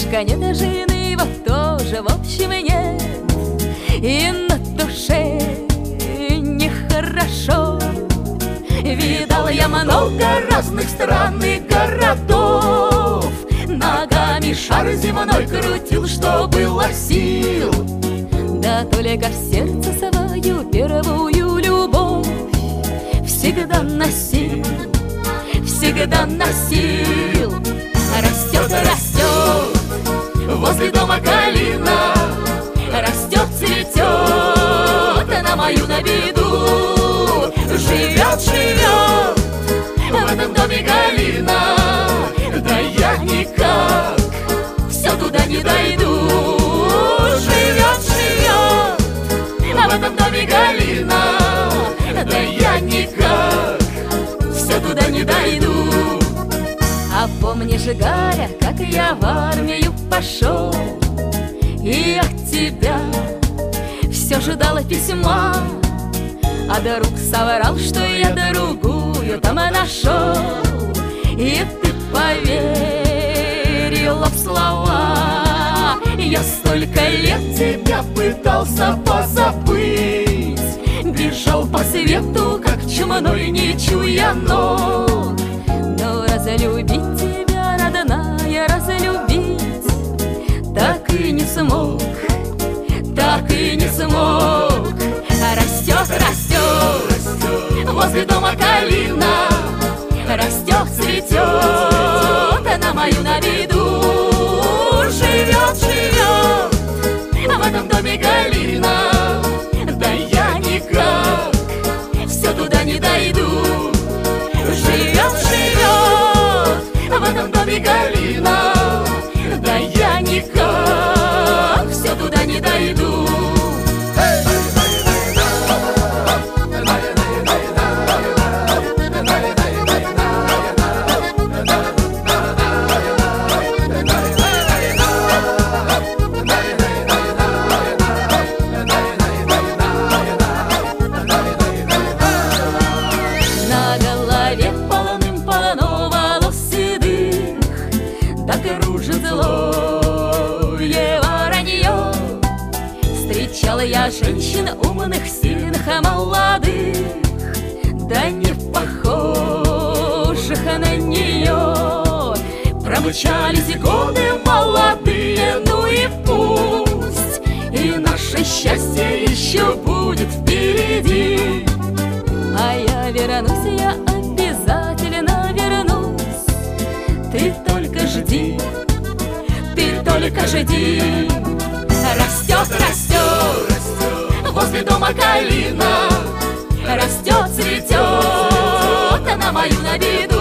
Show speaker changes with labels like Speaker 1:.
Speaker 1: Мужичка нет, а жены его тоже, в общем, нет. И на душе нехорошо. Видал я много разных стран и городов, ногами шар земной крутил, что было сил. Да только в сердце свою первую любовь всегда носил, всегда носил. Растет, растет возле дома калина, растет, цветет на мою на виду. Живет, живет в этом доме калина, да я никак все туда не дойду. Живет, живет в этом доме калина, да я никак все туда не дойду. А помнишь, Галя, как я в армию пошел, и от тебя все ждала письма, а друг соврал, что я другую там нашел. И ты поверила в слова. Я столько лет тебя пытался позабыть, бежал по свету, как чумной, не чуя ног. Но разлюбить тебя, родная, разлюбить так и не смог, так и не смог. Растет, растет возле дома калина, растет, цветет на мою на виду. Живет, живет в этом доме калина, да я никак все туда не дойду. Живет, живет в этом доме калина, да я никак все туда не дойду. Встречала я женщин умных, сильных, молодых, да не похожих на нее. Промчались годы молодые, ну и пусть, и наше счастье еще будет впереди. А я вернусь, я обязательно вернусь. Ты только жди, ты только жди. Растет, растет возле дома калина, растет, цветет на мою на виду.